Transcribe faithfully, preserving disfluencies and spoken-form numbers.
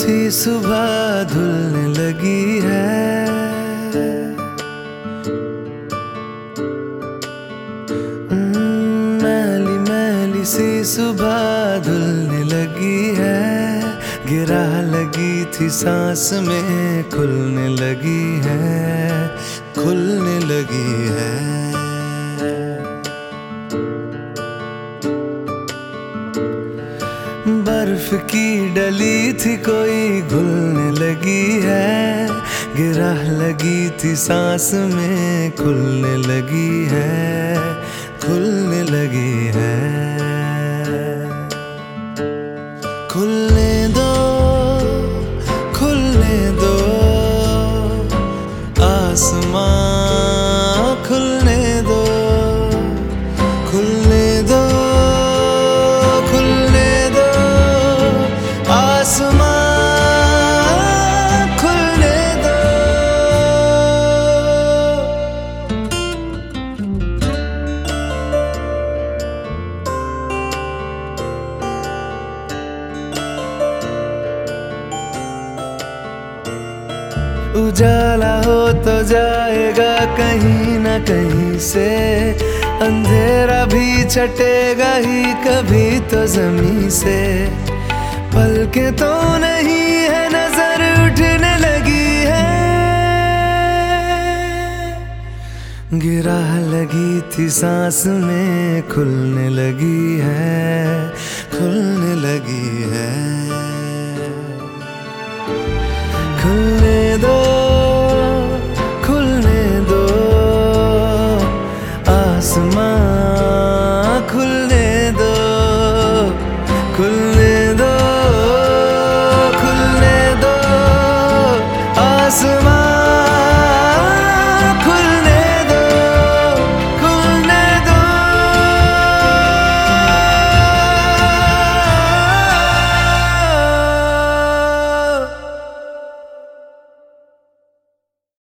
सी सुबह धुलने लगी है, मैली मैली सी सुबह धुलने लगी है। गिरा लगी थी सांस में खुलने लगी है, खुलने लगी है। बर्फ की डली थी कोई घुलने लगी है, गिरा लगी थी सांस में खुलने लगी है, खुलने लगी है। खुलने दो खुलने दो आसमां, खुलने दो खुलने दो खुलने दो आसमां, खुलने दो। उजाला हो तो जाएगा कहीं ना कहीं से, अंधेरा भी छटेगा ही कभी तो जमीन से। पलके तो नहीं है नजर उठने लगी है, गिरा लगी थी सांस में खुलने लगी है, खुलने लगी है। खुल